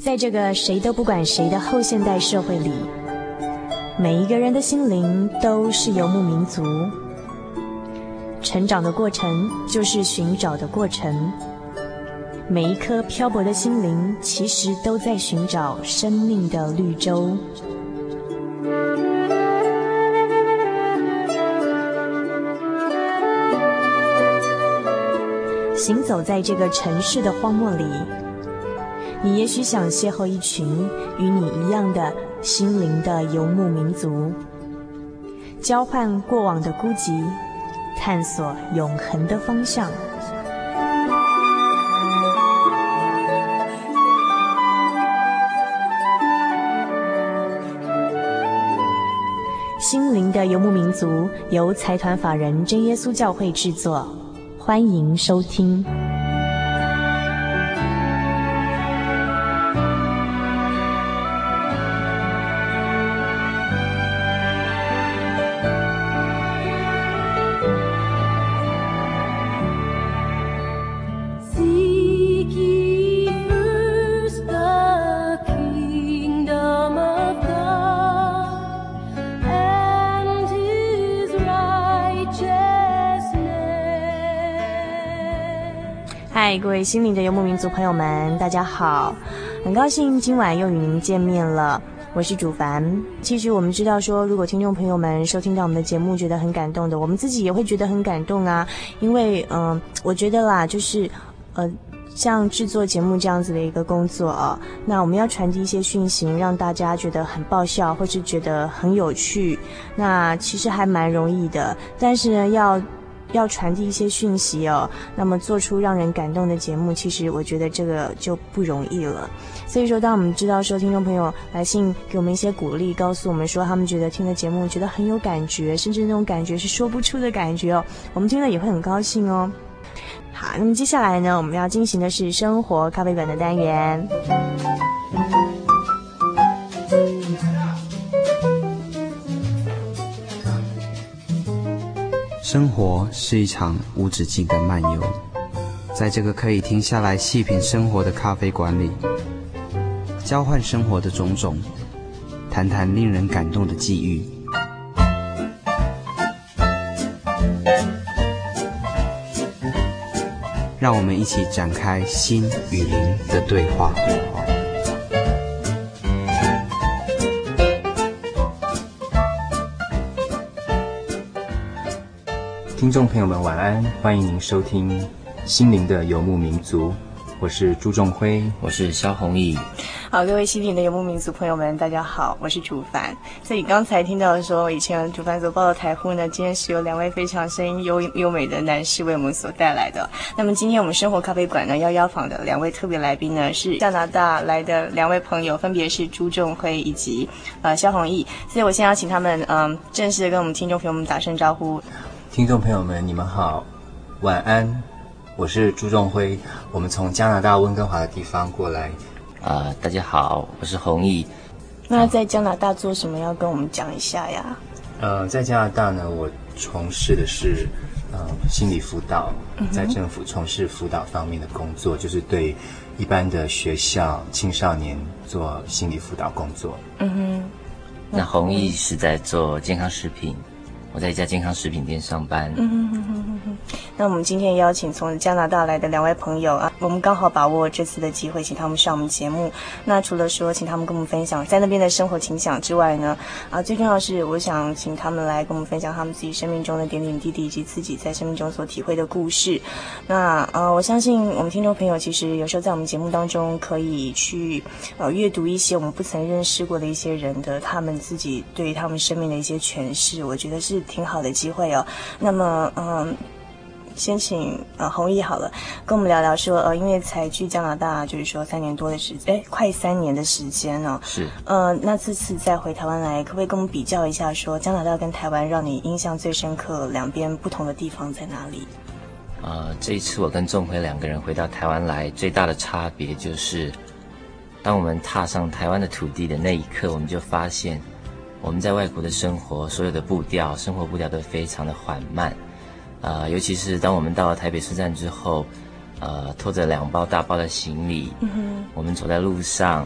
在这个谁都不管谁的后现代社会里，每一个人的心灵都是游牧民族。成长的过程就是寻找的过程，每一颗漂泊的心灵其实都在寻找生命的绿洲。行走在这个城市的荒漠里，你也许想邂逅一群与你一样的心灵的游牧民族，交换过往的孤寂，探索永恒的方向。心灵的游牧民族由财团法人真耶稣教会制作，欢迎收听。嗨，各位心灵的游牧民族朋友们，大家好，很高兴今晚又与您见面了，我是主凡。其实我们知道说，如果听众朋友们收听到我们的节目觉得很感动的，我们自己也会觉得很感动啊，因为我觉得啦，就是像制作节目这样子的一个工作啊，那我们要传递一些讯息，让大家觉得很爆笑，或是觉得很有趣，那其实还蛮容易的，但是呢要传递一些讯息哦，那么做出让人感动的节目，其实我觉得这个就不容易了。所以说，当我们知道说听众朋友来信给我们一些鼓励，告诉我们说他们觉得听的节目觉得很有感觉，甚至那种感觉是说不出的感觉哦，我们听了也会很高兴哦。好，那么接下来呢，我们要进行的是生活咖啡馆的单元。 生活是一场无止境的漫游，在这个可以停下来细品生活的咖啡馆里，交换生活的种种，谈谈令人感动的际遇。让我们一起展开心与灵的对话。 听众朋友们晚安，欢迎您收听心灵的游牧民族，我是朱仲辉， 我是萧弘毅。 好，各位心灵的游牧民族朋友们，大家好，我是主凡。所以刚才听到说，以前主凡所报的台呼呢，今天是有两位非常声音优美的男士为我们所带来的。那么今天我们生活咖啡馆呢，要邀访的两位特别来宾呢，是加拿大来的两位朋友，分别是朱仲辉以及萧弘毅。所以我先要请他们正式的跟我们听众朋友们打声招呼。 听众朋友们，你们好，晚安，我是朱仲辉，我们从加拿大温哥华的地方过来。 大家好，我是弘毅。 那在加拿大做什么？要跟我们讲一下呀？ 在加拿大呢，我从事的是心理辅导，在政府从事辅导方面的工作，就是对一般的学校青少年做心理辅导工作。 那弘毅是在做健康食品，我在一家健康食品店上班。 那我们今天邀请从加拿大来的两位朋友啊，我们刚好把握这次的机会，请他们上我们节目。那除了说请他们跟我们分享在那边的生活情享之外呢，最重要的是我想请他们来跟我们分享他们自己生命中的点点滴滴，以及自己在生命中所体会的故事。那我相信我们听众朋友其实有时候在我们节目当中可以去阅读一些我们不曾认识过的一些人的他们自己对于他们生命的一些诠释，我觉得是挺好的机会哦。那么先请弘毅好了，跟我们聊聊说因为才去加拿大就是说3年多的时间，快3年的时间哦。 是。 那这次再回台湾来，可不可以跟我们比较一下说加拿大跟台湾让你印象最深刻两边不同的地方在哪里？ 这一次我跟仲辉两个人回到台湾来，最大的差别就是当我们踏上台湾的土地的那一刻，我们就发现我们在外国的生活，所有的生活步调都非常的缓慢。尤其是当我们到了台北车站之后，拖着2包大包的行李，我们走在路上，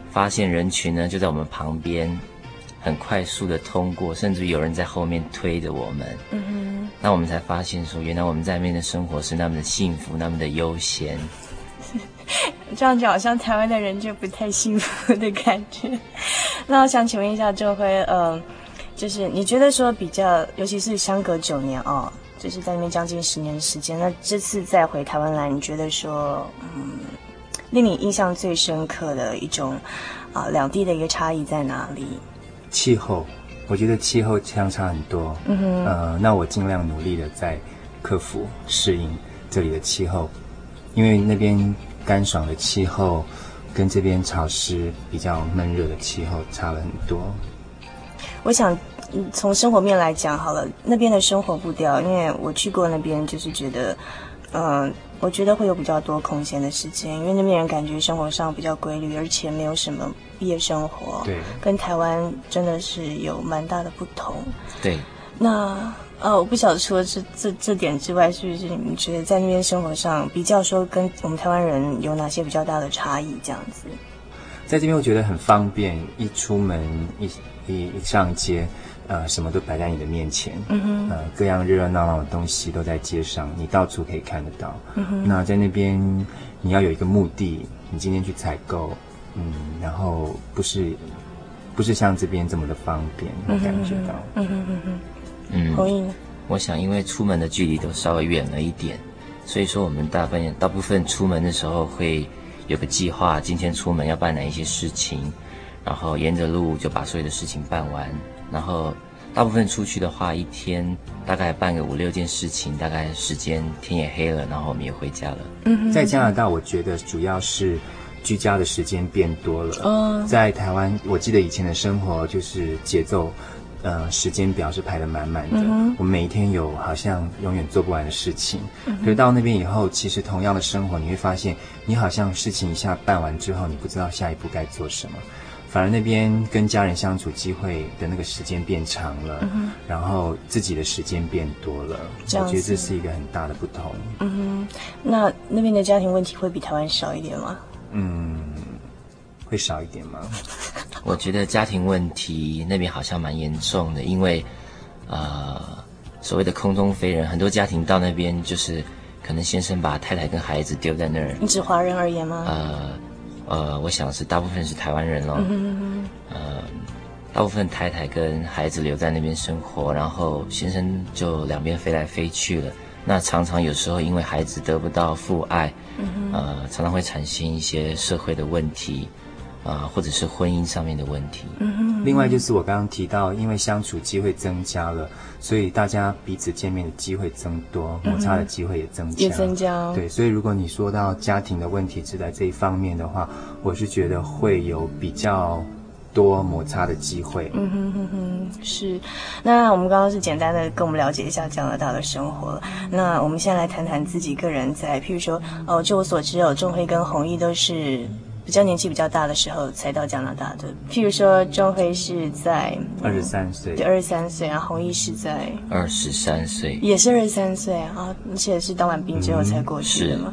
发现人群呢就在我们旁边，很快速的通过，甚至有人在后面推着我们。那我们才发现说，原来我们在那边的生活是那么的幸福，那么的悠闲。 这样就好像台湾的人就不太幸福的感觉。那我想请问一下郑辉，就是你觉得说比较，尤其是相隔9年哦，就是在那边将近10年的时间，那这次再回台湾来，你觉得说，令你印象最深刻的一种两地的一个差异在哪里？ 气候，我觉得气候相差很多。那我尽量努力的在克服适应这里的气候，因为那边干爽的气候跟这边潮湿比较闷热的气候差了很多。 我想从生活面来讲好了，那边的生活步调，因为我去过那边，就是觉得我觉得会有比较多空闲的时间，因为那边人感觉生活上比较规律，而且没有什么夜生活， 对， 跟台湾真的是有蛮大的不同。 对， 那我不晓得除了这点之外，是不是你们觉得在那边生活上比较说跟我们台湾人有哪些比较大的差异？这样子， 在这边我觉得很方便，一出门一上街，什么都摆在你的面前，各样热热闹闹的东西都在街上，你到处可以看得到。那在那边你要有一个目的，你今天去采购，然后不是像这边这么的方便，我感觉到。 同意呢？ 我想因为出门的距离都稍微远了一点，所以说我们大部分出门的时候会有个计划，今天出门要办哪一些事情，然后沿着路就把所有的事情办完。然后大部分出去的话，一天大概办个5-6件事情，大概时间天也黑了，然后我们也回家了。 在加拿大，我觉得主要是居家的时间变多了。在台湾，我记得以前的生活就是节奏。时间表是排得满满的，我们每一天有好像永远做不完的事情。可是到那边以后，其实同样的生活，你会发现，你好像事情一下办完之后，你不知道下一步该做什么。反而那边跟家人相处机会的那个时间变长了，然后自己的时间变多了，我觉得这是一个很大的不同。 那边的家庭问题会比台湾少一点吗？ 会少一点吗？ 我觉得家庭问题那边好像蛮严重的，因为所谓的空中飞人，很多家庭到那边就是可能先生把太太跟孩子丢在那儿。 你指华人而言吗？ 我想是大部分是台湾人咯。大部分太太跟孩子留在那边生活，然后先生就两边飞来飞去了。那常常有时候因为孩子得不到父爱，常常会产生一些社会的问题。或者是婚姻上面的问题。 另外就是我刚刚提到，因为相处机会增加了，所以大家彼此见面的机会增多，摩擦的机会也增加。对，所以如果你说到家庭的问题是在这一方面的话，我是觉得会有比较多摩擦的机会。 是。那我们刚刚是简单的跟我们了解一下加拿大的生活了。那我们现在来谈谈自己个人在，譬如说，就我所知，仲辉跟弘毅都是比较年纪比较大的时候才到加拿大的。譬如说，仲辉是在 23岁， 对，23岁，然后弘毅是在 23岁， 也是23岁啊，而且是当完兵之后才过去的嘛。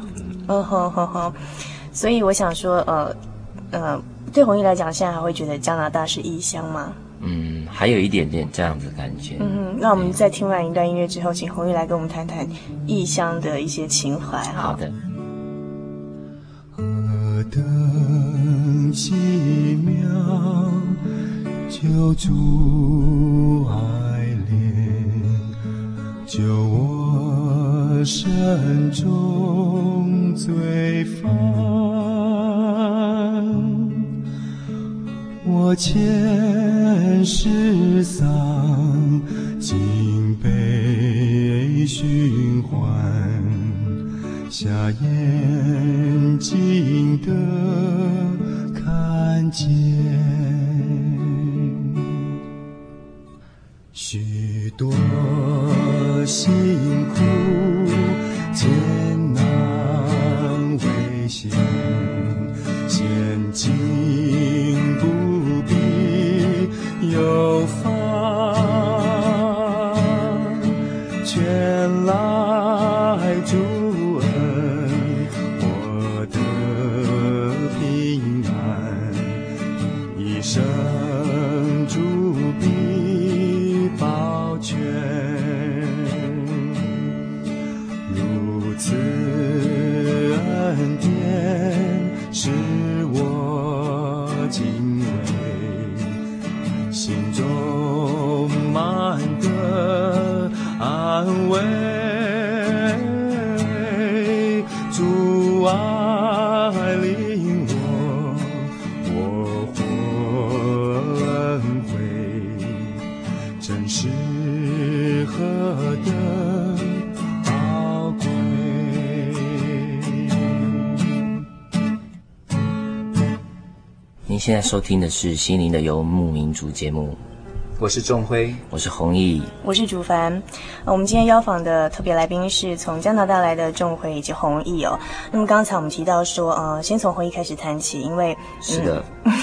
所以我想说，对弘毅来讲，现在还会觉得加拿大是异乡吗？ 还有一点点这样子的感觉。 那我们在听完一段音乐之后，请弘毅来跟我们谈谈异乡的一些情怀。 好的。 何等奇妙，救主爱恋，救我身中罪犯。我前世丧，今被寻还，下眼睛的看见，许多辛苦艰难危险，险境不必忧烦，全赖主恩，我的平安您现在收听的是心灵的游牧民族节目， 我是仲辉， 我是弘毅， 我是主凡。我们今天邀访的特别来宾是从加拿大来的仲辉以及弘毅哦。那么刚才我们提到说，先从弘毅开始谈起，因为是的。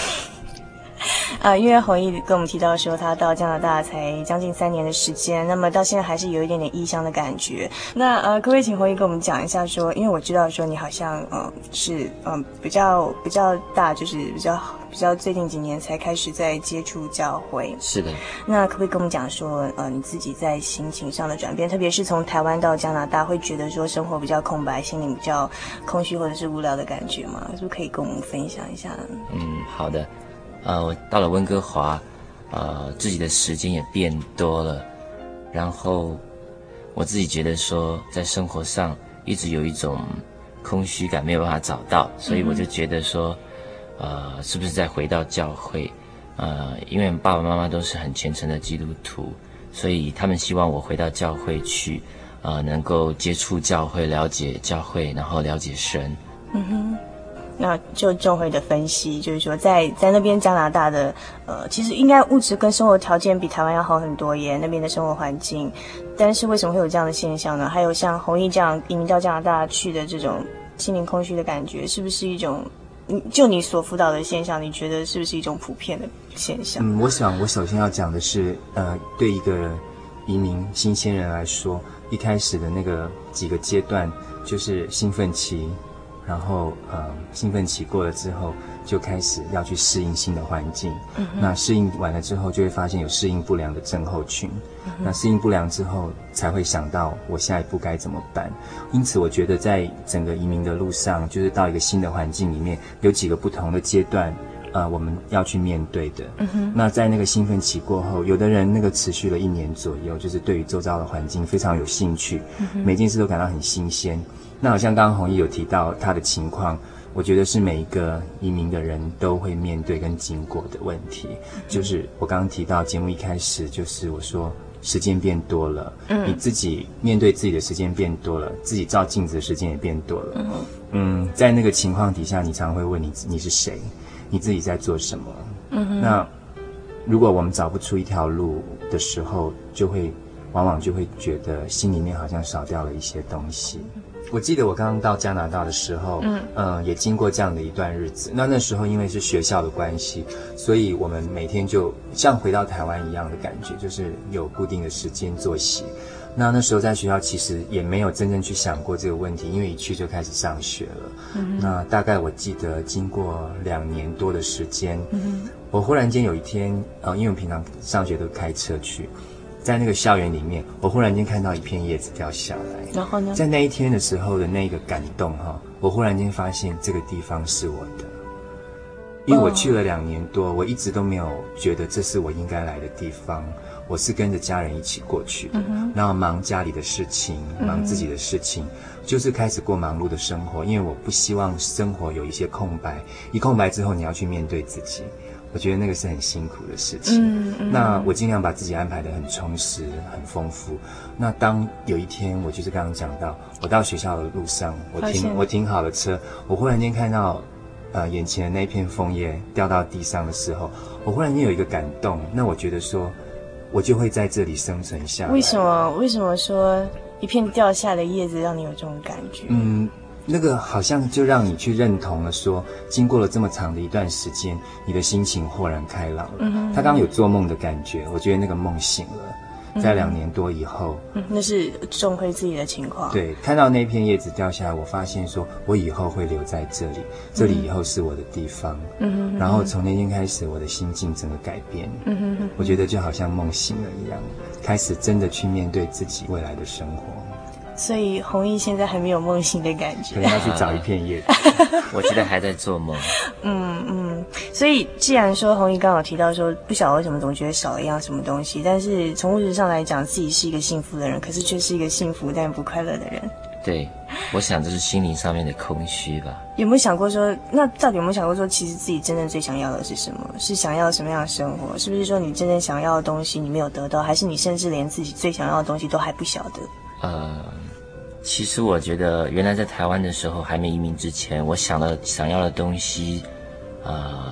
因为弘毅跟我们提到说，他到加拿大才将近3年的时间，那么到现在还是有一点点异乡的感觉。那可不可以请弘毅跟我们讲一下说，因为我知道说你好像是比较大，就是比较最近几年才开始在接触教会。 是的。 那可不可以跟我们讲说，你自己在心情上的转变，特别是从台湾到加拿大，会觉得说生活比较空白，心灵比较空虚或者是无聊的感觉吗？是不是可以跟我们分享一下呢？ 好的。我到了温哥华，自己的时间也变多了，然后我自己觉得说，在生活上一直有一种空虚感没有办法找到，所以我就觉得说，是不是再回到教会？因为爸爸妈妈都是很虔诚的基督徒，所以他们希望我回到教会去，能够接触教会，了解教会，然后了解神。 那就仲辉的分析，就是说在那边加拿大的其实应该物质跟生活条件比台湾要好很多耶，那边的生活环境。但是为什么会有这样的现象呢？还有像弘毅这样移民到加拿大去的这种心灵空虚的感觉，是不是一种就你所辅导的现象，你觉得是不是一种普遍的现象？ 我想我首先要讲的是，对一个移民新鲜人来说，一开始的那个几个阶段就是兴奋期。然后兴奋期过了之后，就开始要去适应新的环境。那适应完了之后，就会发现有适应不良的症候群。那适应不良之后，才会想到我下一步该怎么办。因此，我觉得在整个移民的路上，就是到一个新的环境里面，有几个不同的阶段。我们要去面对的。那在那个兴奋期过后，有的人那个持续了1年左右，就是对于周遭的环境非常有兴趣，每件事都感到很新鲜。那好像刚刚弘毅有提到他的情况，我觉得是每一个移民的人都会面对跟经过的问题。就是我刚刚提到节目一开始，就是我说时间变多了，你自己面对自己的时间变多了，自己照镜子的时间也变多了。在那个情况底下，你常会问你是谁，你自己在做什么。那如果我们找不出一条路的时候，往往就会觉得心里面好像少掉了一些东西。我记得我刚刚到加拿大的时候，也经过这样的一段日子。那时候因为是学校的关系，所以我们每天就像回到台湾一样的感觉，就是有固定的时间作息。那时候在学校其实也没有真正去想过这个问题，因为一去就开始上学了。那大概我记得经过2年多的时间，我忽然间有一天，因为我平常上学都开车去。在那个校园里面，我忽然间看到一片叶子掉下来， 然后呢， 在那一天的时候的那个感动我忽然间发现这个地方是我的，因为我去了2年多，我一直都没有觉得这是我应该来的地方，我是跟着家人一起过去的，然后忙家里的事情，忙自己的事情，就是开始过忙碌的生活，因为我不希望生活有一些空白，一空白之后你要去面对自己。我觉得那个是很辛苦的事情。那我尽量把自己安排得很充实、很丰富。那当有一天，我就是刚刚讲到，我到学校的路上，我停好了车，我忽然间看到，眼前的那片枫叶掉到地上的时候，我忽然间有一个感动。那我觉得说，我就会在这里生存下来。 为什么说一片掉下的叶子让你有这种感觉？ 那个好像就让你去认同了说，经过了这么长的一段时间，你的心情豁然开朗了。他刚刚有做梦的感觉，我觉得那个梦醒了，在2年多以后。 那是仲辉自己的情况。 对，看到那片叶子掉下来，我发现说我以后会留在这里，这里以后是我的地方。然后从那天开始，我的心境整个改变。我觉得就好像梦醒了一样，开始真的去面对自己未来的生活。 所以弘毅现在还没有梦醒的感觉， 可能要去找一片叶子。 我觉得还在做梦。 所以既然说弘毅刚好提到说不晓得为什么总觉得少了一样什么东西，但是从物质上来讲自己是一个幸福的人，可是却是一个幸福但不快乐的人。 对，我想这是心灵上面的空虚吧。 有没有想过说，那到底有没有想过说，其实自己真正最想要的是什么？是想要什么样的生活？是不是说你真正想要的东西你没有得到，还是你甚至连自己最想要的东西都还不晓得？ 其实我觉得原来在台湾的时候还没移民之前，我想要的东西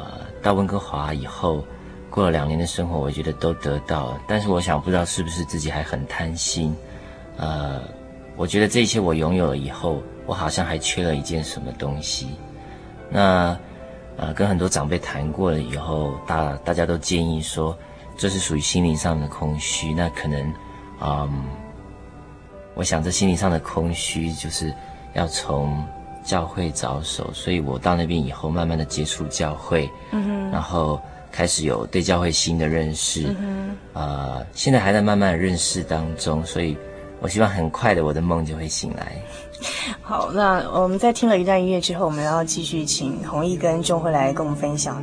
到温哥华以后，过了2年的生活，我觉得都得到了。但是我想不知道是不是自己还很贪心，我觉得这些我拥有了以后，我好像还缺了一件什么东西。那跟很多长辈谈过了以后，大家都建议说，这是属于心灵上的空虚。那可能我想这心灵上的空虚就是要从教会着手，所以我到那边以后慢慢的接触教会，然后开始有对教会新的认识，现在还在慢慢的认识当中，所以我希望很快的我的梦就会醒来。 好，那我们在听了一段音乐之后，我们要继续请弘毅跟仲辉来跟我们分享。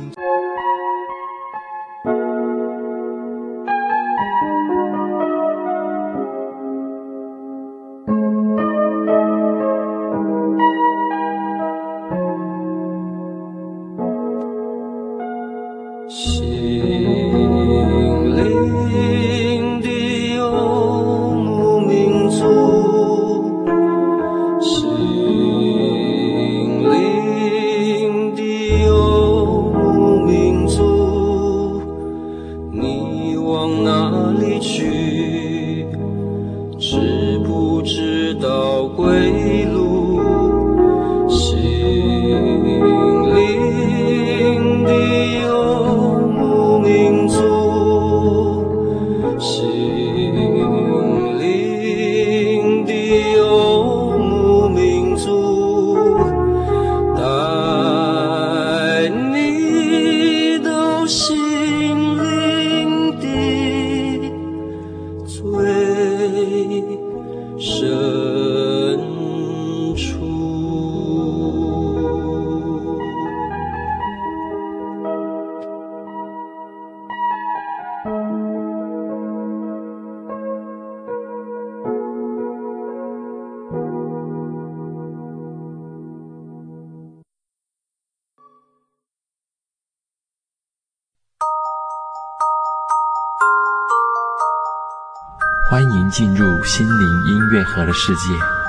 欢迎进入心灵音乐盒的世界。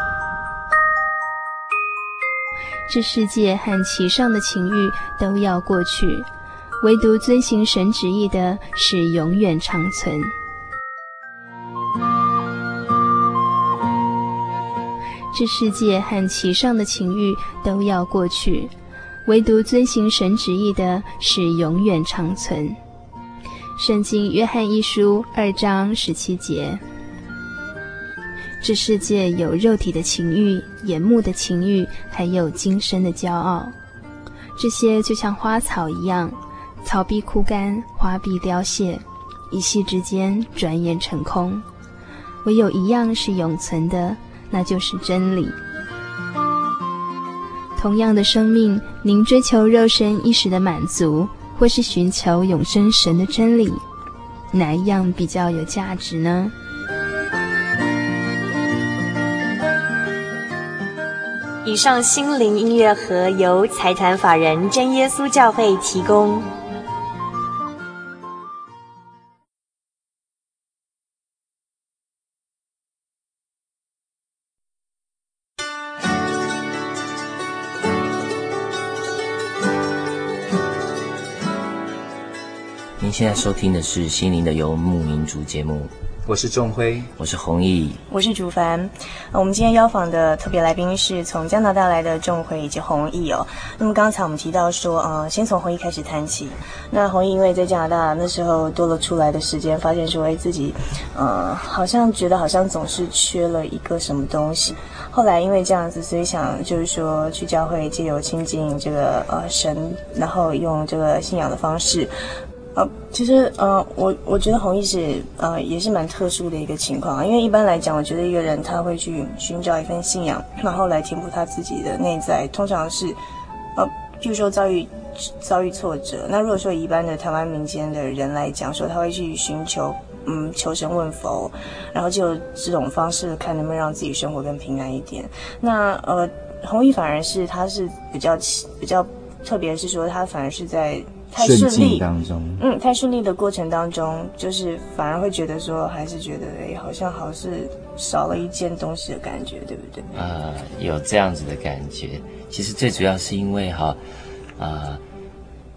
这世界和其上的情欲都要过去，唯独遵行神旨意的是永远长存。这世界和其上的情欲都要过去，唯独遵行神旨意的是永远长存。圣经约翰一书2章17节。这世界有肉体的情欲、眼目的情欲，还有今生的骄傲。这些就像花草一样，草必枯干，花必凋谢，一夕之间转眼成空。唯有一样是永存的，那就是真理。同样的生命，您追求肉身一时的满足，或是寻求永生神的真理，哪一样比较有价值呢？ 以上心灵音乐盒由财团法人真耶稣教会提供。 您现在收听的是心灵的游牧民族节目， 我是仲辉， 我是弘毅， 我是主凡。我们今天邀访的特别来宾是从加拿大来的仲辉以及弘毅哦。那么刚才我们提到说，先从弘毅开始谈起。那弘毅因为在加拿大那时候多了出来的时间，发现说，自己好像觉得好像总是缺了一个什么东西。后来因为这样子，所以想就是说去教会藉由亲近这个神，然后用这个信仰的方式。其实我觉得弘毅是也是蛮特殊的一个情况，因为一般来讲，我觉得一个人他会去寻找一份信仰，然后来填补他自己的内在，通常是譬如说遭遇挫折。那如果说以一般的台湾民间的人来讲，说他会去寻求求神问佛，然后就这种方式看能不能让自己生活更平安一点。那弘毅反而是他是比较特别是说他反而是在太顺利当中， 太顺利的过程当中，就是反而会觉得说，还是觉得好像是少了一件东西的感觉，对不对？ 有这样子的感觉。其实最主要是因为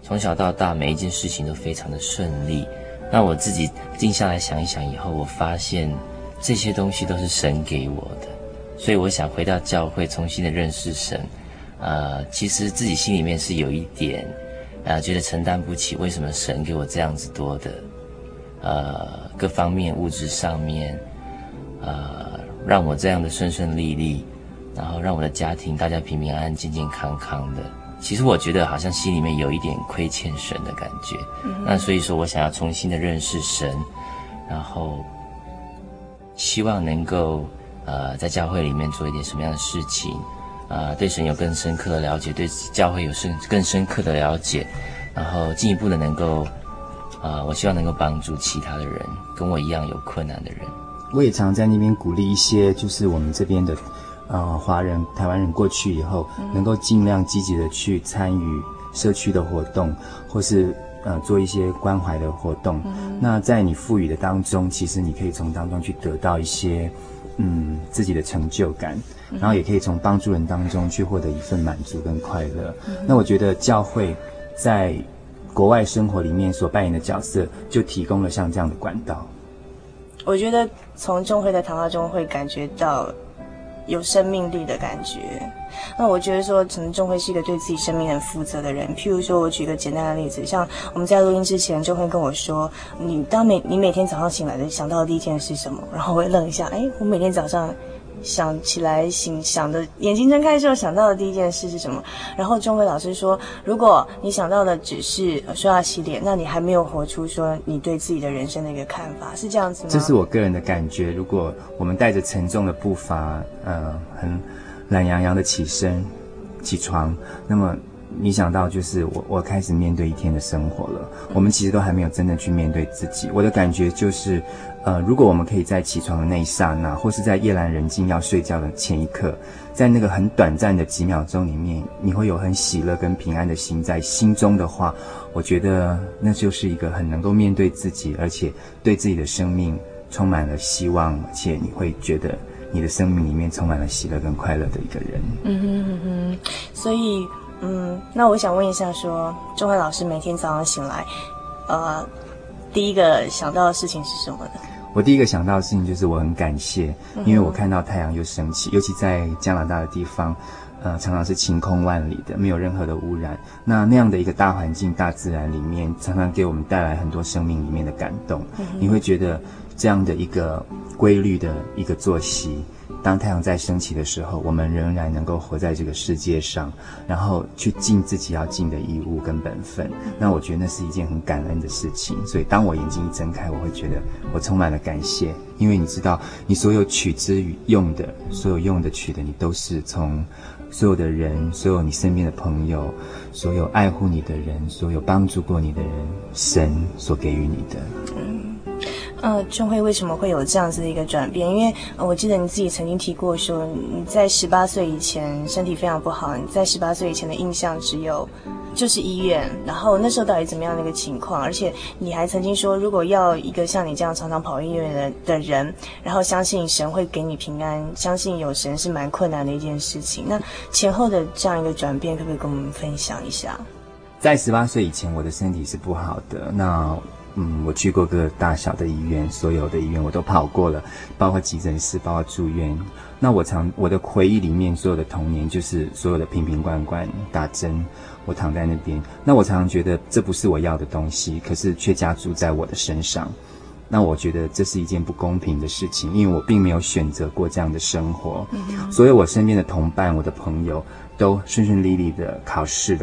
从小到大每一件事情都非常的顺利。那我自己静下来想一想以后，我发现这些东西都是神给我的，所以我想回到教会重新的认识神。其实自己心里面是有一点觉得承担不起，为什么神给我这样子多的各方面物质上面让我这样的顺顺利利，然后让我的家庭大家平平安安健健康康的。其实我觉得好像心里面有一点亏欠神的感觉。那所以说我想要重新的认识神，然后希望能够在教会里面做一点什么样的事情，对神有更深刻的了解，对教会有更深刻的了解，然后进一步的能够我希望能够帮助其他的人，跟我一样有困难的人。 我也常在那边鼓励一些就是我们这边的华人台湾人过去以后，能够尽量积极的去参与社区的活动，或是做一些关怀的活动。那在你赋予的当中，其实你可以从当中去得到一些自己的成就感，然后也可以从帮助人当中去获得一份满足跟快乐。那我觉得教会在国外生活里面所扮演的角色，就提供了像这样的管道。 我觉得从中会的谈话中会感觉到有生命力的感觉。那我觉得说陈仲辉是一个对自己生命很负责的人。譬如说我举一个简单的例子，像我们在录音之前仲辉跟我说，你每天早上醒来的想到的第一件是什么？然后我会愣一下，我每天早上想起来想的眼睛睁开的时候想到的第一件事是什么？然后仲辉老师说，如果你想到的只是说要洗脸，那你还没有活出说你对自己的人生的一个看法，是这样子吗？ 这是我个人的感觉。如果我们带着沉重的步伐很懒洋洋的起床，那么你想到就是我开始面对一天的生活了。我们其实都还没有真的去面对自己。我的感觉就是如果我们可以在起床的那一刹那，或是在夜阑人静要睡觉的前一刻，在那个很短暂的几秒钟里面，你会有很喜乐跟平安的心在心中的话，我觉得那就是一个很能够面对自己，而且对自己的生命充满了希望，而且你会觉得你的生命里面充满了喜乐跟快乐的一个人。 所以那我想问一下说，仲辉老师每天早上醒来第一个想到的事情是什么呢？ 我第一个想到的事情就是我很感谢，因为我看到太阳又升起，尤其在加拿大的地方常常是晴空万里的，没有任何的污染。那样的一个大环境大自然里面，常常给我们带来很多生命里面的感动。你会觉得这样的一个规律的一个作息，当太阳在升起的时候，我们仍然能够活在这个世界上，然后去尽自己要尽的义务跟本分。那我觉得那是一件很感恩的事情。所以当我眼睛一睁开，我会觉得我充满了感谢，因为你知道你所有取之用的，所有用的取的，你都是从所有的人，所有你身边的朋友，所有爱护你的人，所有帮助过你的人，神所给予你的。 仲辉为什么会有这样子的一个转变？因为我记得你自己曾经提过说，你在18岁以前身体非常不好，你在18岁以前的印象就是医院，然后那时候到底怎么样的一个情况？而且你还曾经说，如果要一个像你这样常常跑医院的人，然后相信神会给你平安，相信有神是蛮困难的一件事情。那前后的这样一个转变，可不可以跟我们分享一下？ 在18岁以前，我的身体是不好的。那我去过各个大小的医院，所有的医院我都跑过了，包括急诊室，包括住院。那我的回忆里面，所有的童年就是所有的瓶瓶罐罐打针，我躺在那边。那我常常觉得这不是我要的东西，可是却加诸在我的身上。那我觉得这是一件不公平的事情，因为我并没有选择过这样的生活。所有我身边的同伴，我的朋友都顺顺利利的考试，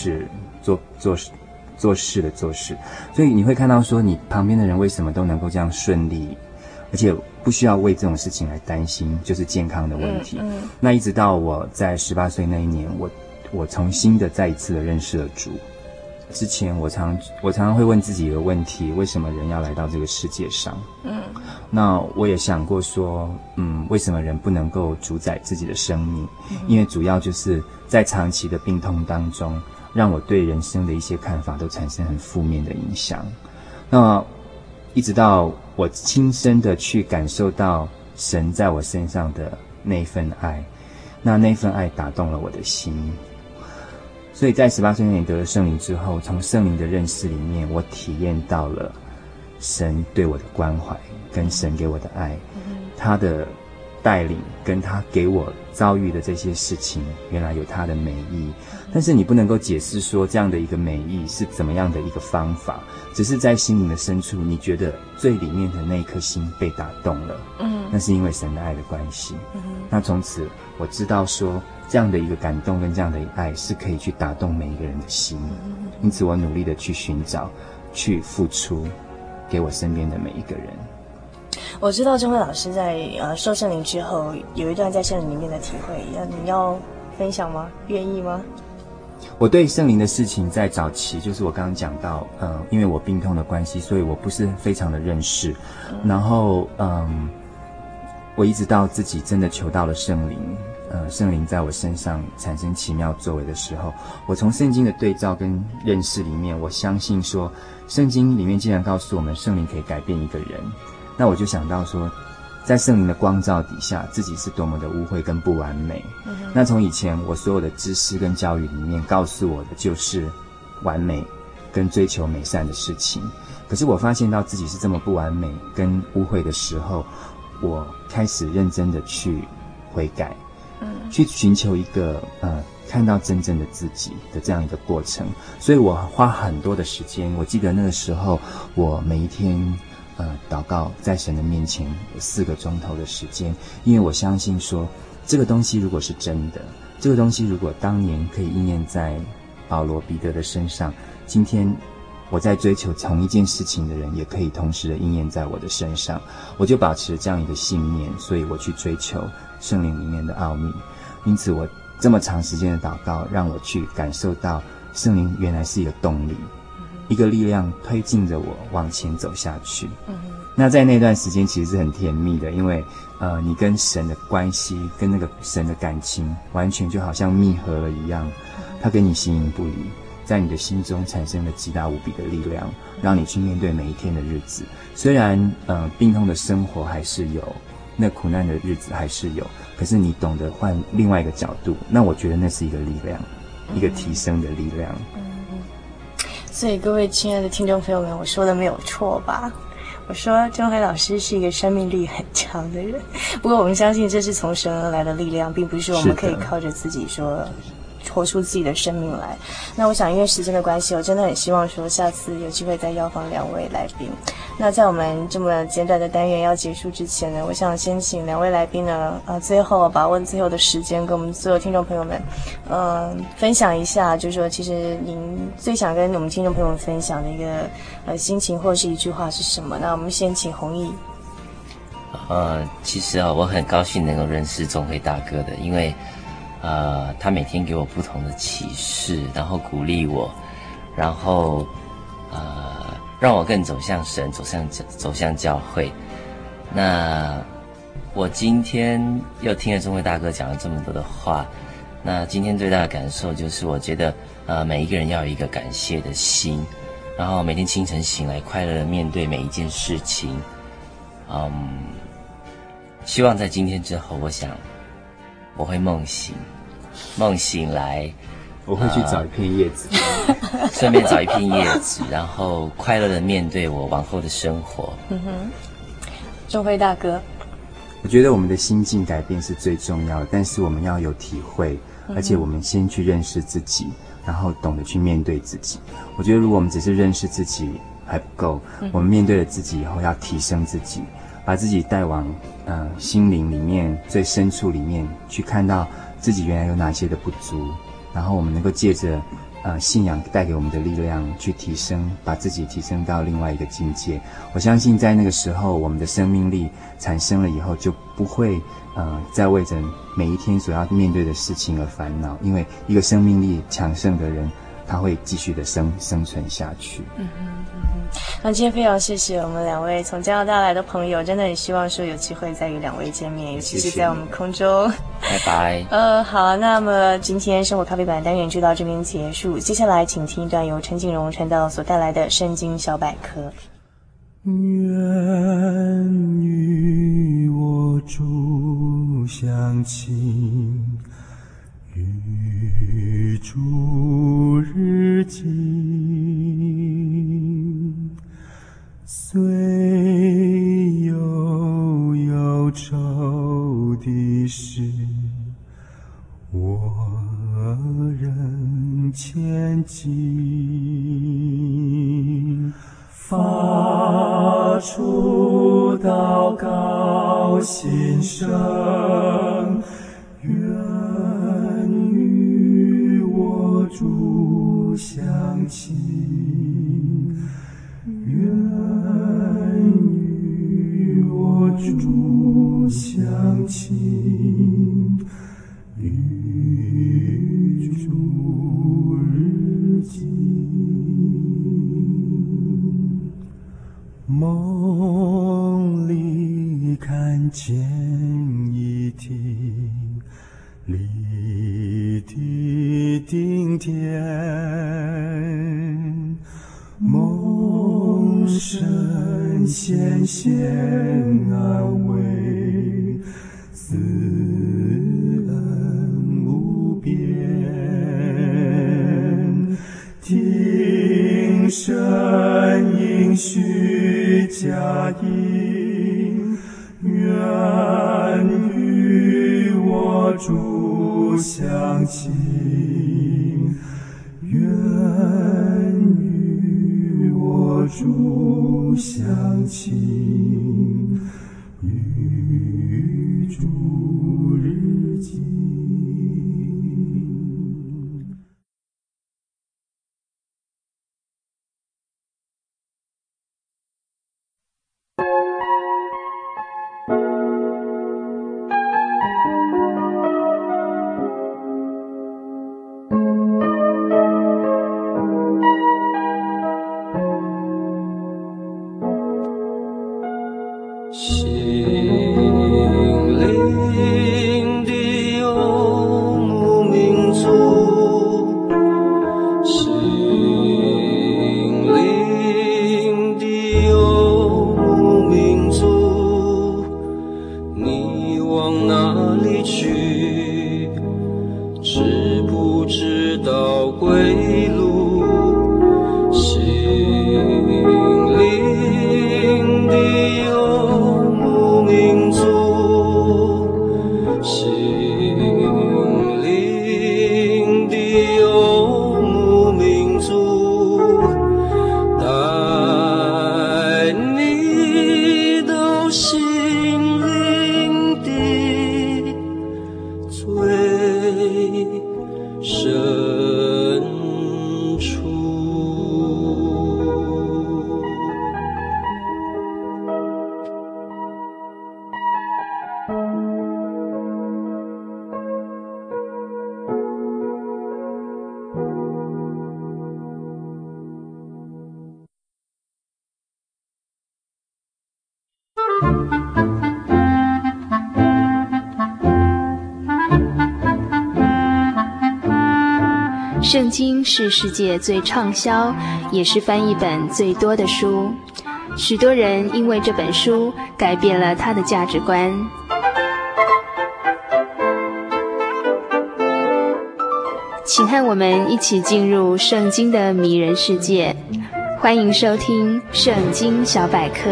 做事的做事，所以你会看到说，你旁边的人为什么都能够这样顺利，而且不需要为这种事情来担心，就是健康的问题。那一直到我在18岁那一年，我重新的再一次的认识了主。之前我常常会问自己一个问题：为什么人要来到这个世界上？那我也想过说，为什么人不能够主宰自己的生命？因为主要就是在长期的病痛当中，让我对人生的一些看法都产生很负面的影响。那一直到我亲身的去感受到神在我身上的那份爱，那份爱打动了我的心。 所以在18岁那年得了圣灵之后，从圣灵的认识里面，我体验到了神对我的关怀跟神给我的爱，他的带领跟他给我遭遇的这些事情，原来有他的美意。但是你不能够解释说这样的一个美意是怎么样的一个方法，只是在心灵的深处，你觉得最里面的那一颗心被打动了，那是因为神的爱的关系。那从此我知道说，这样的一个感动跟这样的一个爱是可以去打动每一个人的心，因此我努力的去寻找，去付出给我身边的每一个人。 我知道钟慧老师在受圣灵之后有一段在圣灵里面的体会，你要分享吗？愿意吗？ 我对圣灵的事情在早期，就是我刚刚讲到，因为我病痛的关系，所以我不是非常的认识。然后，我一直到自己真的求到了圣灵，圣灵在我身上产生奇妙作为的时候，我从圣经的对照跟认识里面，我相信说，圣经里面既然告诉我们圣灵可以改变一个人，那我就想到说，在圣灵的光照底下，自己是多么的污秽跟不完美。那从以前我所有的知识跟教育里面告诉我的就是完美跟追求美善的事情，可是我发现到自己是这么不完美跟污秽的时候，我开始认真的去悔改，去寻求一个看到真正的自己的这样一个过程。所以我花很多的时间，我记得那个时候我每一天祷告在神的面前有4个钟头的时间，因为我相信说，这个东西如果是真的，这个东西如果当年可以应验在保罗、彼得的身上，今天我在追求同一件事情的人也可以同时的应验在我的身上。我就保持这样一个信念，所以我去追求圣灵里面的奥秘。因此我这么长时间的祷告，让我去感受到圣灵原来是一个动力，一个力量推进着我往前走下去。那在那段时间其实是很甜蜜的，因为你跟神的关系跟那个神的感情完全就好像密合了一样，他跟你形影不离，在你的心中产生了极大无比的力量，让你去面对每一天的日子。虽然病痛的生活还是有，那苦难的日子还是有，可是你懂得换另外一个角度，那我觉得那是一个力量，一个提升的力量。 所以各位亲爱的听众朋友们，我说的没有错吧？我说钟慧老师是一个生命力很强的人，不过我们相信这是从神而来的力量，并不是我们可以靠着自己说活出自己的生命来。那我想因为时间的关系，我真的很希望说下次有机会再邀访2位来宾。那在我们这么简短的单元要结束之前呢，我想先请2位来宾呢最后把握最后的时间跟我们所有听众朋友们分享一下，就是说其实您最想跟我们听众朋友们分享的一个心情或是一句话是什么。那我们先请弘毅。 其实我很高兴能够认识钟慧大哥的，因为他每天给我不同的启示，然后鼓励我，然后让我更走向神，走向教会。那我今天又听了钟慧大哥讲了这么多的话，那今天最大的感受就是我觉得每一个人要有一个感谢的心，然后每天清晨醒来快乐的面对每一件事情。希望在今天之后，我想我会梦醒来， 我会去找一片叶子， 顺便找一片叶子，然后快乐的面对我往后的生活。 钟慧大哥， 我觉得我们的心境改变是最重要的，但是我们要有体会，而且我们先去认识自己，然后懂得去面对自己。我觉得如果我们只是认识自己还不够，我们面对了自己以后要提升自己，把自己带往心灵里面最深处里面去，看到自己原来有哪些的不足，然后我们能够借着信仰带给我们的力量去提升，把自己提升到另外一个境界。我相信在那个时候，我们的生命力产生了以后，就不会再为着每一天所要面对的事情而烦恼，因为一个生命力强盛的人，他会继续的生存下去。 那今天非常谢谢我们2位从加拿大来的朋友，真的很希望说有机会再与2位见面，尤其是在我们空中。 拜拜。 好，那么今天生活咖啡馆单元就到这边结束，接下来请听一段由陈景荣传道所带来的圣经小百科。 愿与我主相亲， 雨珠日记，虽有忧愁的事，我仍前进，发出祷告心声，愿与我主相亲，愿与我主相亲，与主日记。梦里看见一体立的顶天，梦神显现安慰，慈恩无边，听神应许佳音，愿与我主相亲，愿与我主相亲，与主日记。 圣经是世界最畅销，也是翻译本最多的书。许多人因为这本书改变了他的价值观。请和我们一起进入圣经的迷人世界，欢迎收听《圣经小百科》。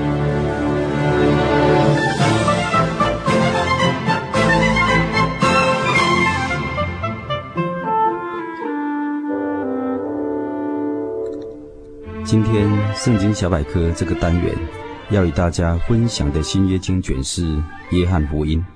今天圣经小百科这个单元要与大家分享的新约经卷是约翰福音。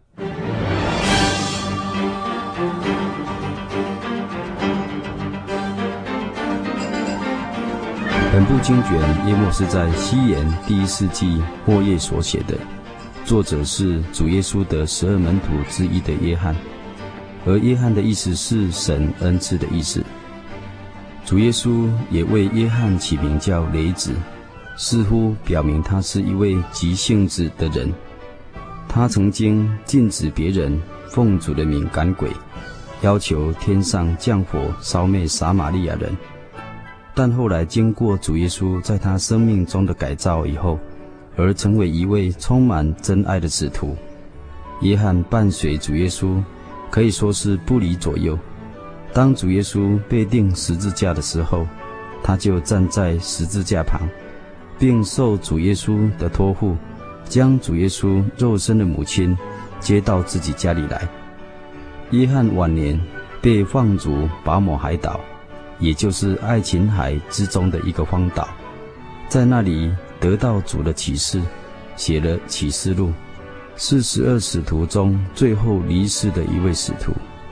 本部经卷约莫是在西元第1世纪末叶所写的，作者是主耶稣的12门徒之一的约翰，而约翰的意思是神恩赐的意思。主耶稣也为约翰起名叫雷子，似乎表明他是一位急性子的人。他曾经禁止别人奉主的名赶鬼，要求天上降火烧灭撒玛利亚人。但后来经过主耶稣在他生命中的改造以后，而成为一位充满真爱的使徒。约翰伴随主耶稣可以说是不离左右。当主耶稣被钉十字架的时候，他就站在十字架旁，并受主耶稣的托付，将主耶稣肉身的母亲接到自己家里来。约翰晚年被放逐拔摩海岛，也就是爱琴海之中的一个荒岛，在那里得到主的启示，写了启示录，是12使徒中最后离世的一位使徒。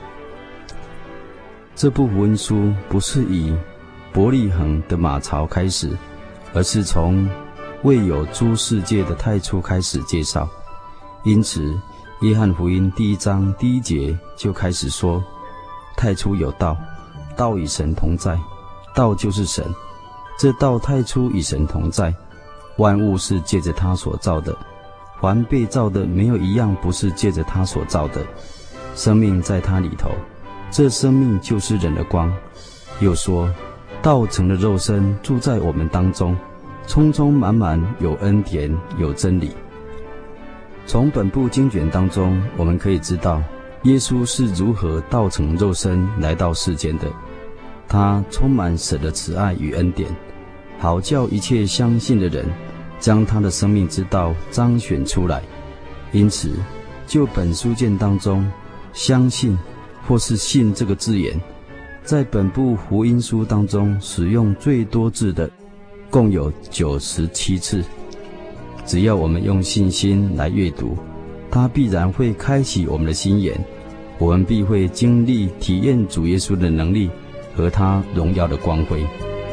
这部福音书不是以伯利恒的马槽开始，而是从未有诸世界的太初开始介绍。因此约翰福音第1章第1节就开始说，太初有道，道与神同在，道就是神，这道太初与神同在，万物是借着他所造的，凡被造的没有一样不是借着他所造的，生命在他里头，这生命就是人的光。又说，道成了肉身，住在我们当中，充充满满，有恩典，有真理。从本部经卷当中，我们可以知道耶稣是如何道成肉身来到世间的。他充满神的慈爱与恩典，好叫一切相信的人将他的生命之道彰显出来。因此就本书卷当中，相信或是信这个字眼，在本部福音书当中使用最多字的共有97次。只要我们用信心来阅读，它必然会开启我们的心眼，我们必会经历体验主耶稣的能力和他荣耀的光辉。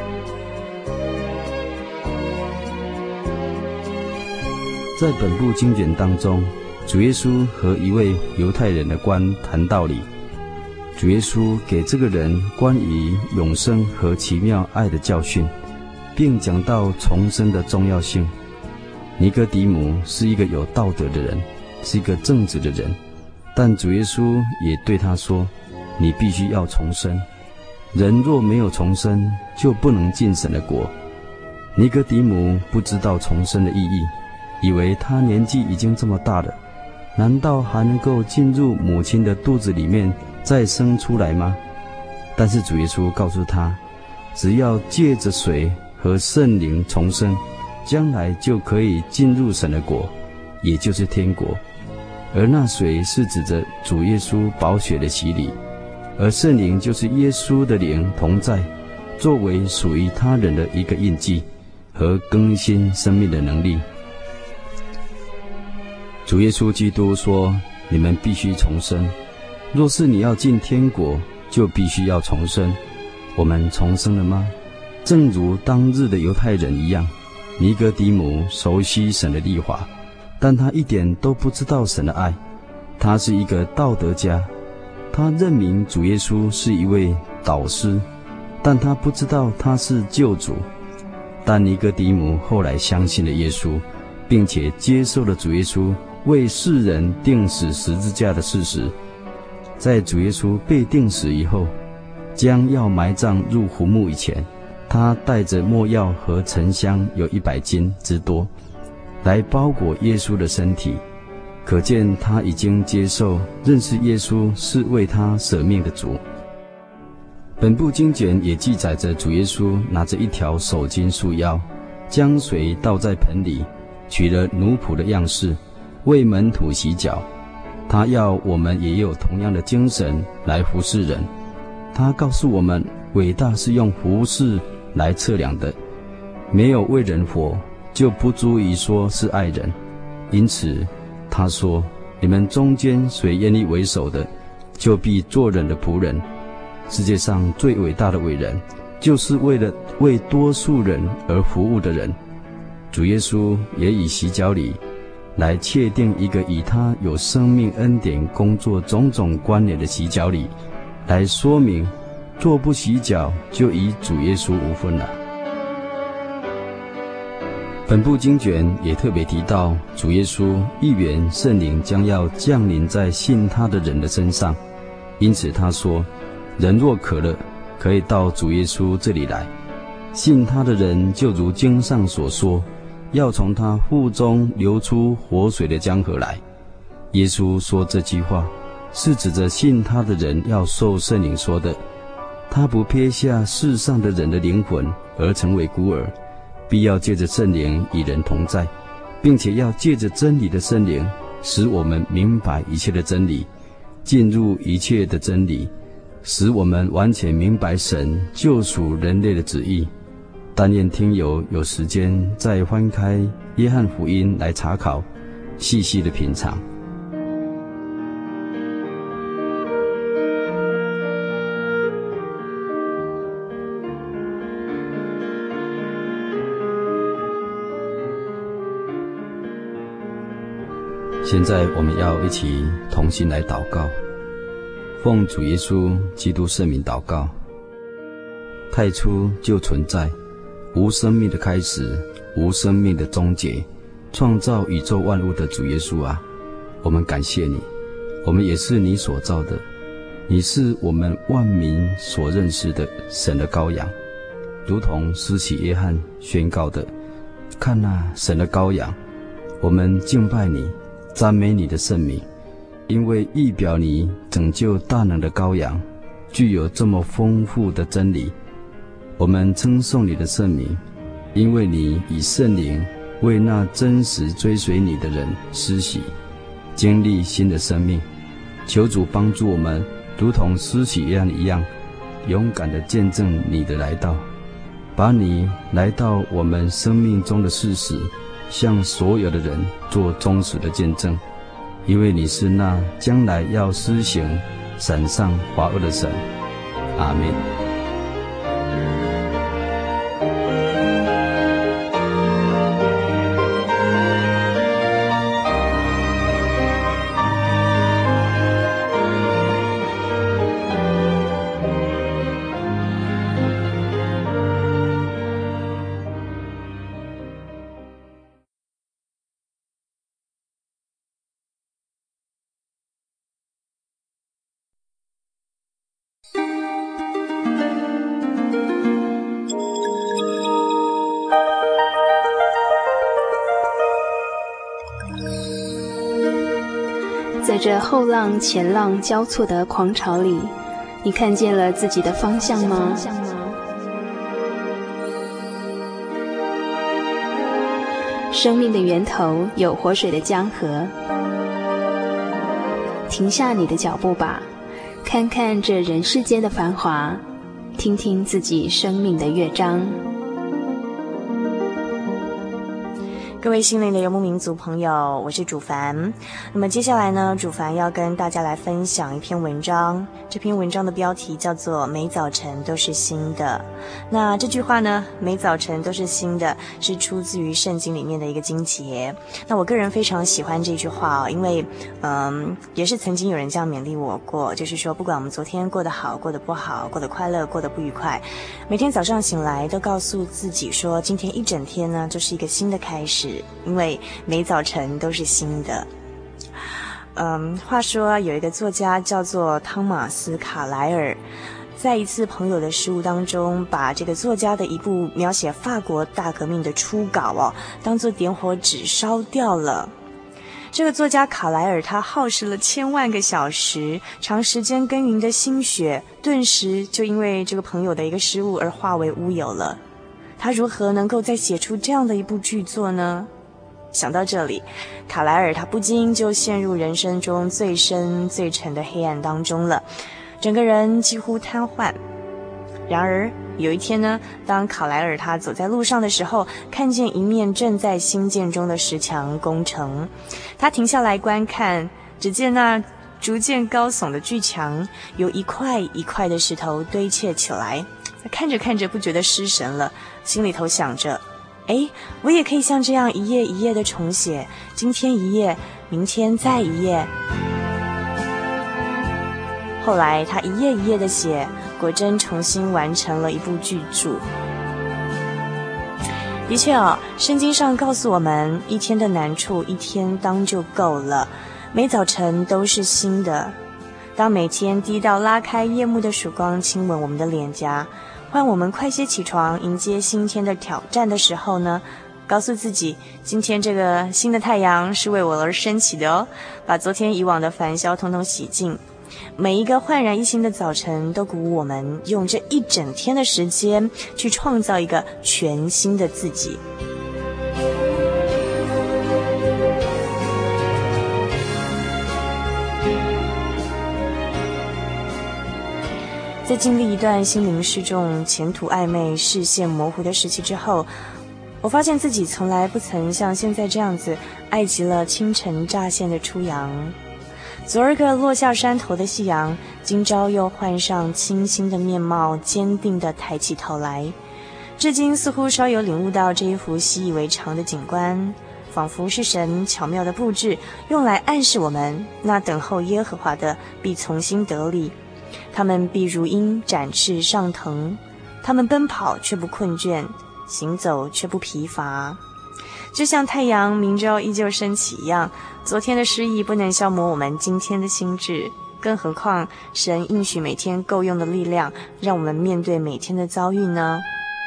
在本部经卷当中，主耶稣和一位犹太人的官谈道理。主耶稣给这个人关于永生和奇妙爱的教训，并讲到重生的重要性。尼哥底母是一个有道德的人，是一个正直的人，但主耶稣也对他说，你必须要重生，人若没有重生，就不能进神的国。尼哥底母不知道重生的意义，以为他年纪已经这么大了，难道还能够进入母亲的肚子里面再生出来吗？但是主耶稣告诉他，只要借着水和圣灵重生，将来就可以进入神的国，也就是天国。而那水是指着主耶稣宝血的洗礼，而圣灵就是耶稣的灵同在，作为属于他人的一个印记和更新生命的能力。主耶稣基督说，你们必须重生，若是你要进天国，就必须要重生。我们重生了吗？正如当日的犹太人一样，尼哥底母熟悉神的律法，但他一点都不知道神的爱。他是一个道德家，他认明主耶稣是一位导师，但他不知道他是救主。但尼哥底母后来相信了耶稣，并且接受了主耶稣为世人钉死十字架的事实。在主耶稣被钉死以后，将要埋葬入坟墓以前，他带着没药和沉香有100斤之多，来包裹耶稣的身体。可见他已经接受认识耶稣是为他舍命的主。本部经卷也记载着主耶稣拿着一条手巾束腰，将水倒在盆里，取了奴仆的样式，为门徒洗脚。他要我们也有同样的精神来服侍人。他告诉我们，伟大是用服侍来测量的，没有为人活，就不足以说是爱人。因此他说，你们中间谁愿意为首的，就必做人的仆人。世界上最伟大的伟人，就是为了为多数人而服务的人。主耶稣也以洗脚礼来确定一个以他有生命恩典工作种种关联的洗脚礼，来说明若不洗脚，就与主耶稣无分了。本部经卷也特别提到，主耶稣预言圣灵将要降临在信他的人的身上，因此他说，人若渴了，可以到主耶稣这里来，信他的人就如经上所说，要从他腹中流出活水的江河来。耶稣说这句话， 是指着信他的人要受圣灵说的。他不撇下世上的人的灵魂而成为孤儿，必要借着圣灵与人同在，并且要借着真理的圣灵，使我们明白一切的真理，进入一切的真理，使我们完全明白神救赎人类的旨意。但愿听友有时间再翻开约翰福音来查考，细细的品尝。现在我们要一起同心来祷告，奉主耶稣基督圣名祷告。太初就存在，无生命的开始，无生命的终结，创造宇宙万物的主耶稣啊，我们感谢你，我们也是你所造的，你是我们万民所认识的神的羔羊，如同施洗约翰宣告的，看哪，神的羔羊，我们敬拜你，赞美你的圣名，因为预表你拯救大能的羔羊，具有这么丰富的真理。我们称颂你的圣名，因为你以圣灵为那真实追随你的人施洗，经历新的生命。求主帮助我们，如同施洗约翰一样，勇敢地见证你的来到，把你来到我们生命中的事实向所有的人做忠实的见证，因为你是那将来要施行审判华恶的神。阿们。 在这后浪前浪交错的狂潮里，你看见了自己的方向吗？生命的源头有活水的江河，停下你的脚步吧，看看这人世间的繁华，听听自己生命的乐章。 各位心灵的游牧民族朋友，我是主凡。那么接下来呢，主凡要跟大家来分享一篇文章，这篇文章的标题叫做每早晨都是新的。那这句话呢，每早晨都是新的，是出自于圣经里面的一个经节。那我个人非常喜欢这句话哦，因为也是曾经有人这样勉励我过，就是说不管我们昨天过得好，过得不好，过得快乐，过得不愉快，每天早上醒来都告诉自己说，今天一整天呢就是一个新的开始，因为每早晨都是新的。话说有一个作家叫做汤马斯·卡莱尔，在一次朋友的失误当中，把这个作家的一部描写法国大革命的初稿当作点火纸烧掉了。这个作家卡莱尔他耗时了千万个小时，长时间耕耘的心血，顿时就因为这个朋友的一个失误而化为乌有了。他如何能够再写出这样的一部巨作呢？想到这里，卡莱尔他不禁就陷入人生中最深最沉的黑暗当中了，整个人几乎瘫痪。然而有一天呢，当卡莱尔他走在路上的时候，看见一面正在兴建中的石墙工程，他停下来观看，只见那逐渐高耸的巨墙有一块一块的石头堆砌起来，看着看着不觉得失神了，心里头想着，我也可以像这样一页一页的重写，今天一页，明天再一页。后来他一页一页的写，果真重新完成了一部巨著。的确圣经上告诉我们，一天的难处一天当就够了，每早晨都是新的。当每天第一道拉开夜幕的曙光亲吻我们的脸颊，换我们快些起床迎接新天的挑战的时候呢， 告诉自己，今天这个新的太阳是为我而升起的哦，把昨天以往的烦嚣统统洗净。每一个焕然一新的早晨，都鼓舞我们用这一整天的时间去创造一个全新的自己。在经历一段心灵失重、前途暧昧、视线模糊的时期之后，我发现自己从来不曾像现在这样子爱极了清晨乍现的初阳。昨儿个落下山头的夕阳，今朝又换上清新的面貌，坚定地抬起头来。至今似乎稍有领悟到这一幅习以为常的景观，仿佛是神巧妙的布置，用来暗示我们，那等候耶和华的必从心得力。他们必如鹰展翅上腾，他们奔跑却不困倦，行走却不疲乏。就像太阳明朝依旧升起一样，昨天的失意不能消磨我们今天的心智，更何况神应许每天够用的力量，让我们面对每天的遭遇呢？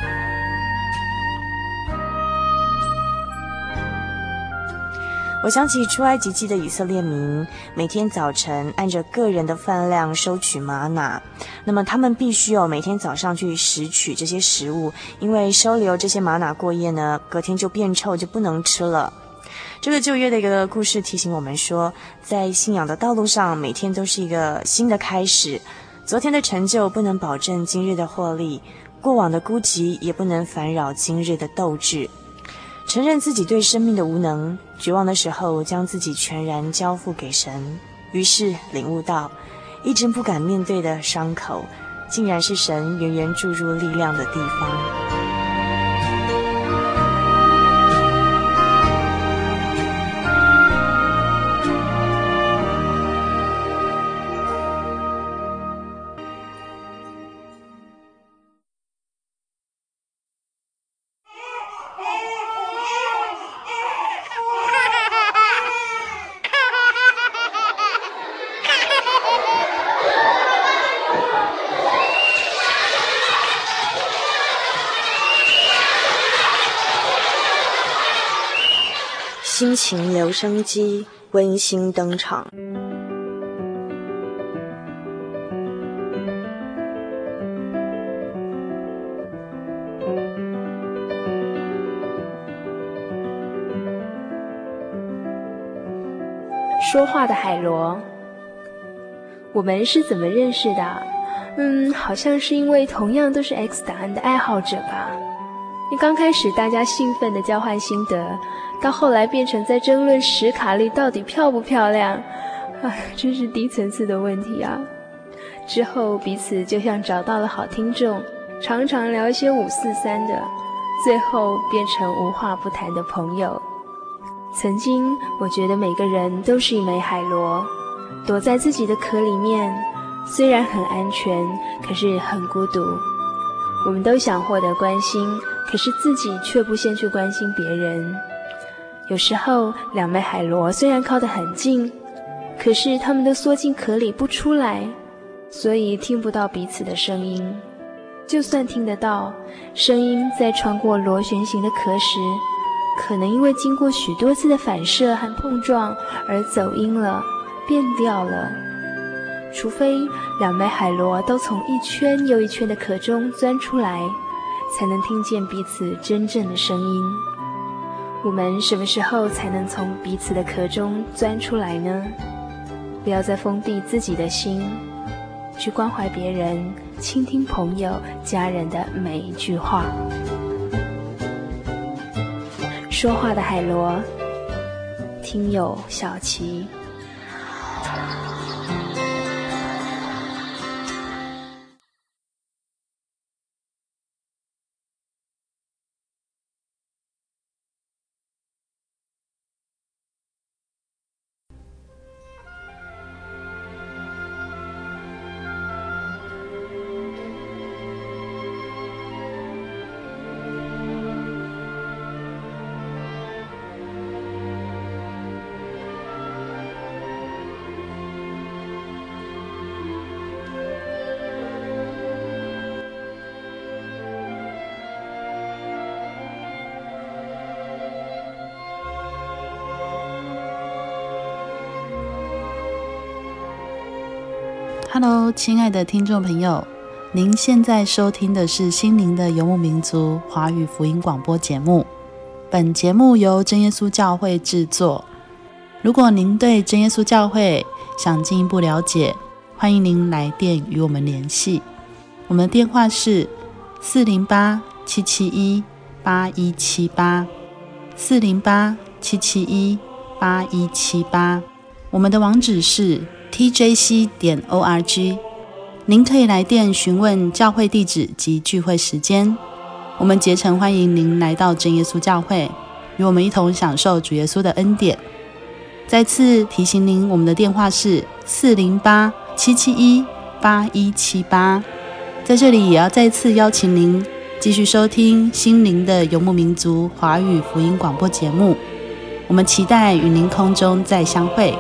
我想起出埃及记的以色列民，每天早晨按着个人的饭量收取玛拿，那么他们必须每天早上去拾取这些食物，因为收留这些玛拿过夜呢，隔天就变臭，就不能吃了。这个旧约的一个故事提醒我们说，在信仰的道路上，每天都是一个新的开始。昨天的成就不能保证今日的获利，过往的孤寂也不能烦扰今日的斗志。承认自己对生命的无能，绝望的时候将自己全然交付给神，于是领悟到，一直不敢面对的伤口，竟然是神源源注入力量的地方。心情留声机温馨登场。 说话的海螺，我们是怎么认识的？好像是因为同样都是 X 档案的爱好者吧。刚开始大家兴奋地交换心得，到后来变成在争论史卡利到底漂不漂亮，真是低层次的问题啊。之后彼此就像找到了好听众，常常聊一些543的，最后变成无话不谈的朋友。曾经我觉得每个人都是一枚海螺，躲在自己的壳里面，虽然很安全，可是很孤独。我们都想获得关心，可是自己却不先去关心别人。有时候两枚海螺虽然靠得很近，可是它们都缩进壳里不出来，所以听不到彼此的声音。就算听得到，声音在穿过螺旋形的壳时，可能因为经过许多次的反射和碰撞而走音了，变调了。除非两枚海螺都从一圈又一圈的壳中钻出来，才能听见彼此真正的声音。我们什么时候才能从彼此的壳中钻出来呢？不要再封闭自己的心，去关怀别人，倾听朋友、家人的每一句话。说话的海螺，听友小琪。 Hello， 亲爱的听众朋友，您现在收听的是心灵的游牧民族华语福音广播节目。本节目由真耶稣教会制作。如果您对真耶稣教会想进一步了解，欢迎您来电与我们联系。我们的电话是408-771-8178 408-771-8178。我们的网址是 tjc.org， 您可以来电询问教会地址及聚会时间。我们竭诚欢迎您来到真耶稣教会，与我们一同享受主耶稣的恩典。再次提醒您，我们的电话是408-771-8178。在这里也要再次邀请您继续收听心灵的游牧民族华语福音广播节目，我们期待与您空中再相会。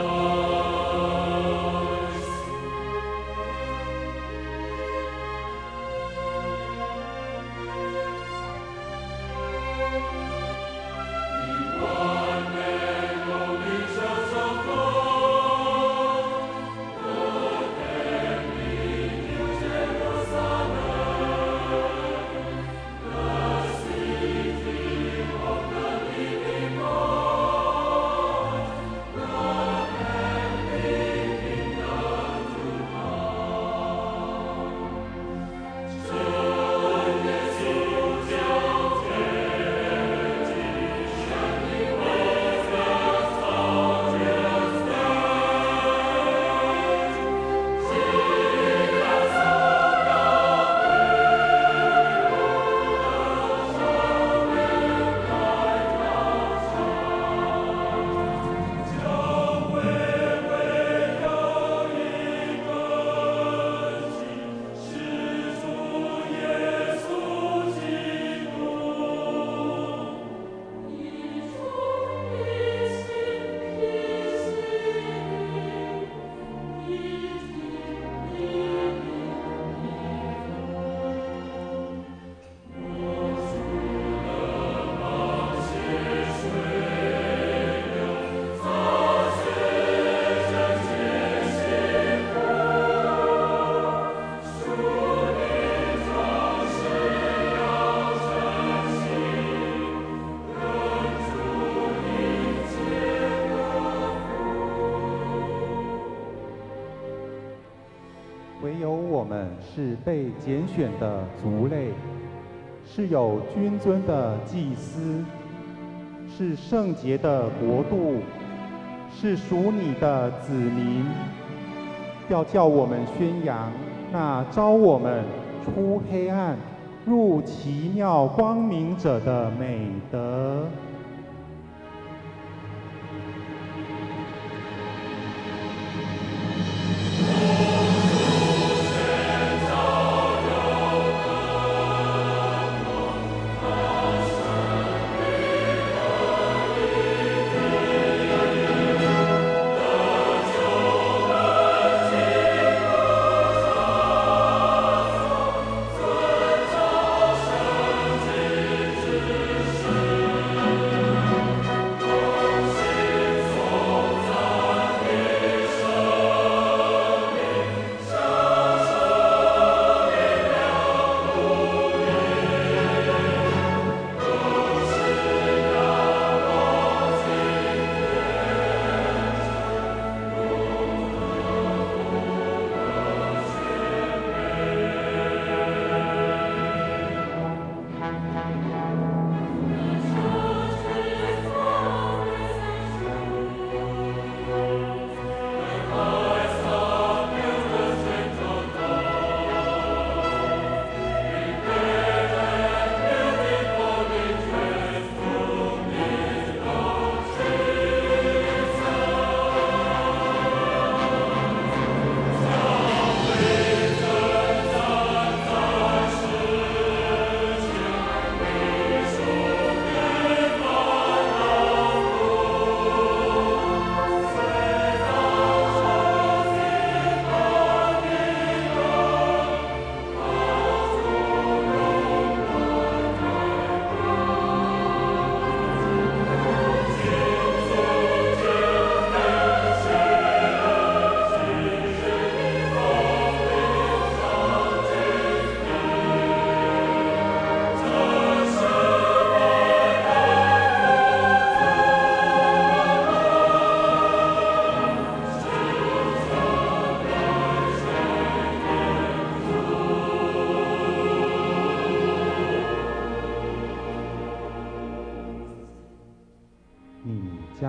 唯有我们是被拣选的族类，是有君尊的祭司，是圣洁的国度，是属你的子民，要叫我们宣扬那召我们出黑暗入奇妙光明者的美德。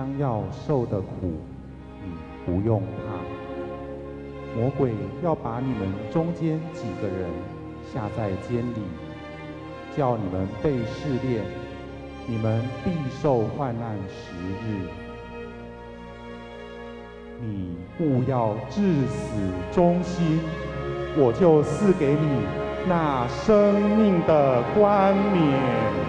将要受的苦，你不用怕。魔鬼要把你们中间几个人下在监里，叫你们被试炼，你们必受患难10日。你务要至死忠心，我就赐给你那生命的冠冕。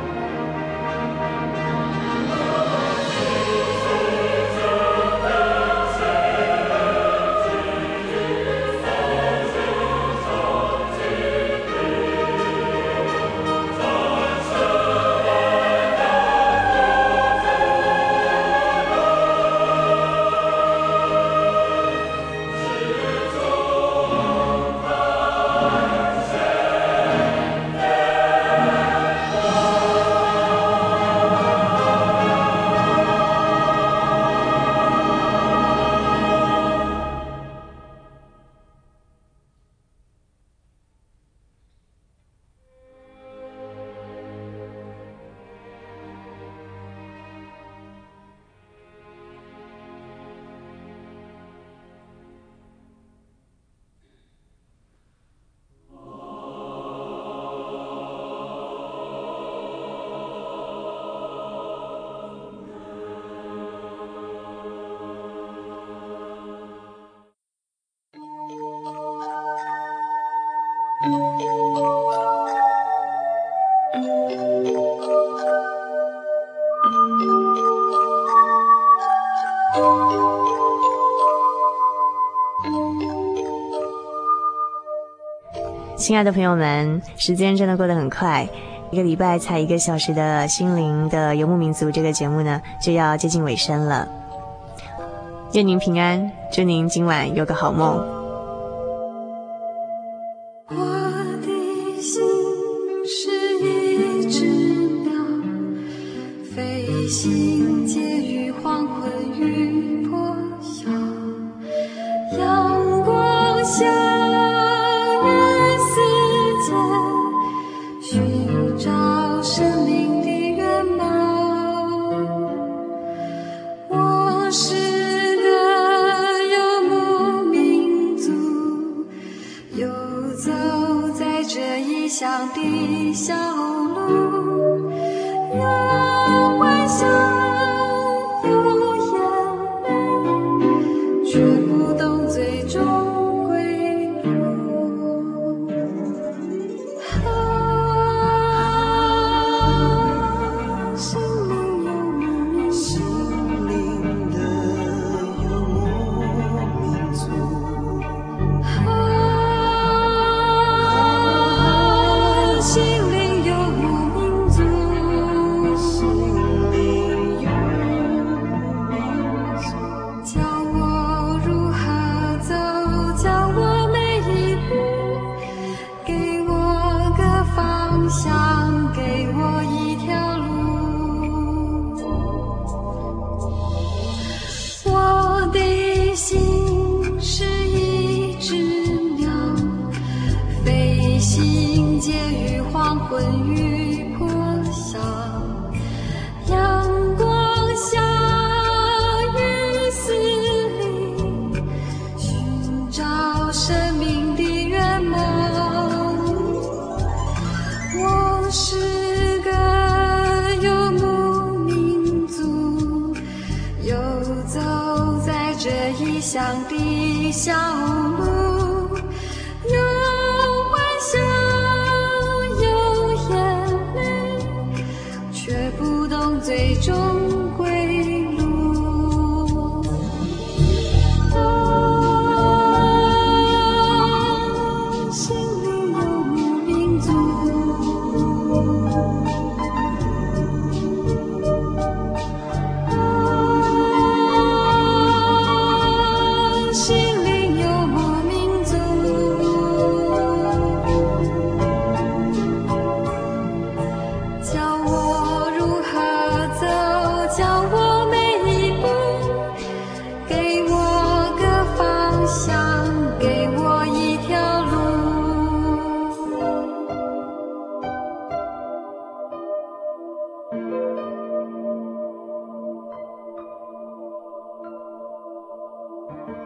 亲爱的朋友们，时间真的过得很快，一个礼拜才1个小时的心灵的游牧民族这个节目呢，就要接近尾声了。愿您平安，祝您今晚有个好梦。 我的心是一只鸟，飞行介于黄昏与破晓，阳光下寻找生命的原貌，我是个游牧民族，游走在这异乡的小路，有欢笑，有眼泪，却不懂最终归路。乡的小路，有欢笑，有眼泪，却不懂最终归路。心里游牧民族。心灵游牧民我。